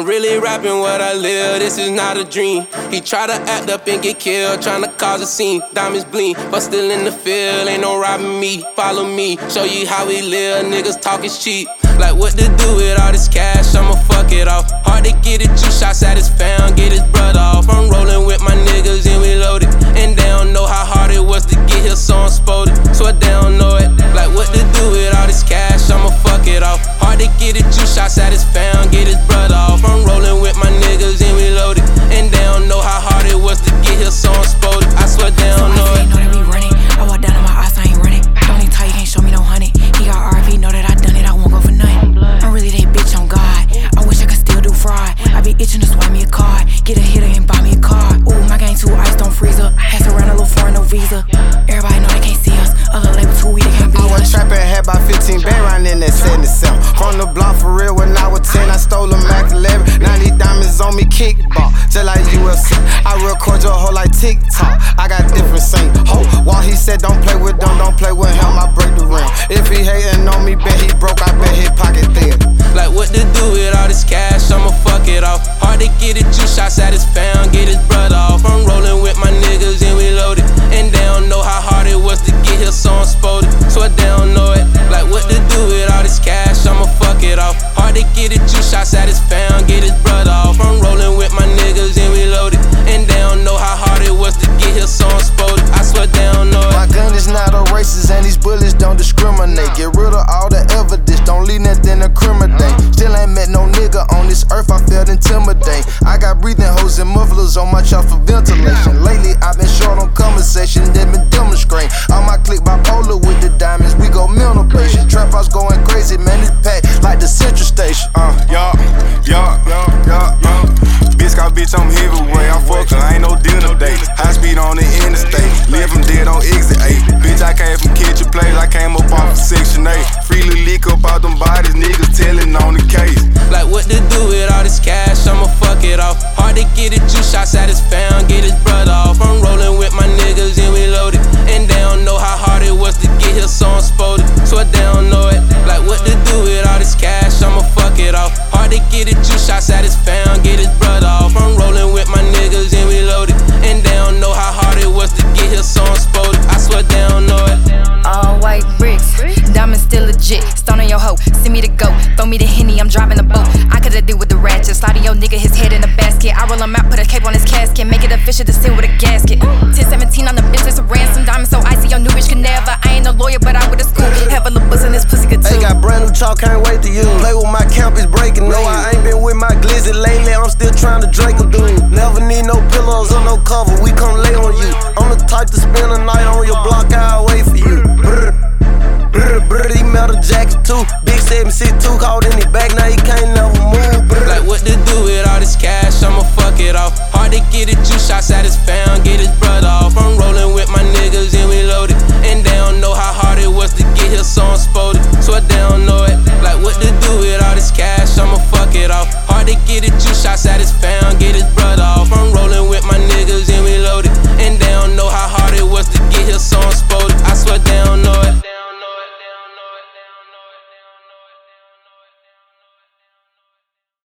I'm really rapping what I live, this is not a dream. He try to act up and get killed, tryna cause a scene. Diamonds bling, but still in the field, ain't no robbing me. Follow me, show you how we live, niggas talk is cheap. Like what to do with all this cash, I'ma fuck it off. Hard to get it, 2 shots at his fam, get his brother off. I'm rolling with my niggas and we loaded. And they don't know how hard it was to get here, so I'm spoiled. So they don't know it. Like what to do with all this cash, I'ma fuck it off. Hard to get it, 2 shots at his fam, get his brother off. I'm rolling with my niggas and we loaded. And they don't know how hard it was to get here, so I'm spoiled. I swear they don't know it. Know that we running. I walk down on my eyes, I ain't running. Don't even tell you can't show me no honey. He got RP, know that I done it, I won't go for nothing. I'm really that bitch on God. I wish I could still do fraud. I be itching to swipe me a card, get a hitter and buy me a car. Ooh, my gang too ice, don't freeze up. Pass around a little foreign, no visa. Everybody know they can't see us. Other label too weak, they can't beat us. I was trapping, had about 15 band round in that 77. From the block for real, when I was 10, I stole a Mac 11. Now these diamonds on me kickball, just like UFC. I record your hoe like TikTok. I got different sing. Ho, while he said don't play with them, don't play with him, I break the rim. If he hating on me, bet he broke, I bet his pocket thin. Like what to do with all this cash, I'ma fuck it off. Hard to get it, 2 shots at his fam, get his brother off. I'm rolling with my niggas and we loaded. And they don't know how hard it was to get here, so I'm spoiled. So they don't know it. Like what to do with all this cash, I'ma fuck it off. Hard to get it, 2 shots at his fam, get his brother off. I'm rolling with my niggas and we loaded. And they don't know how hard it was to get here, so I'm spoiled. I swear they don't know it. My gun is not a racist and these bullets don't discriminate. Get rid of all the evidence, don't leave nothing to incriminate. Still ain't met no nigga on this earth, I felt intimidating. I got breathing holes and mufflers on my chest for ventilation. Lately I've been short on conversation, they been demonstrating. All my clique bipolar with the diamonds, we go mental patient. Trap house going crazy, man, it's packed like the Central Station. Bitch got bitch, I'm heavyweight. I'm fuckin', I ain't no dinner date. High speed on the interstate, live from dead on exit 8. Bitch, I came from kitchen place, I came up off of Section 8. Freely lick up out them bodies, niggas telling on the case. Like what to do with all this cash, I'ma fuck it off. Hard to get it, 2 shots at his fam, get his brother off. I'm rolling with my niggas and we loaded. And they don't know how hard it was to get here, so I'm spoiled. So they don't know it. Like what to do with all this cash, I'ma fuck it off. Hard to get it, 2 shots at his fam, get his brother off. I'm rolling with my niggas and we loaded. And they don't know how hard it was to get here, so I'm spoiled. I swear they don't know it. All white bricks, diamonds still legit. Stone on your hoe, send me the goat. Throw me the Henny, I'm driving the boat. I coulda did with the ratchet, sliding your nigga his head in a basket. I roll him out, put a cape on his casket, make it official to sit with a gasket. 10-17 on the business of ransom, diamonds so icy, your new bitch can never. I ain't no lawyer, but I went to school. Have a little buzz in this pussy good too. Hey, got brand new chalk, can't wait to use. Play with my camp, it's breaking. No, I ain't been with my glizzy lately, I'm still trying to drink a dude. Never need no pillows or no cover, we come lay on you. I'm the type to spend a night on your block, I'll wait for you. He metal jacket too. Big 762 caught in his back, now he can't never move. Like what to do with all this cash, I'ma fuck it off. Hard to get it, 2 shots at his fam, get his brother off. I'm rolling with my niggas and we loaded. And they don't know how hard it was to get here, so I'm spoiled. So they don't know it. Like what to do with all this cash, I'ma fuck it off. Hard to get it, 2 shots at his fam, get his brother off. I'm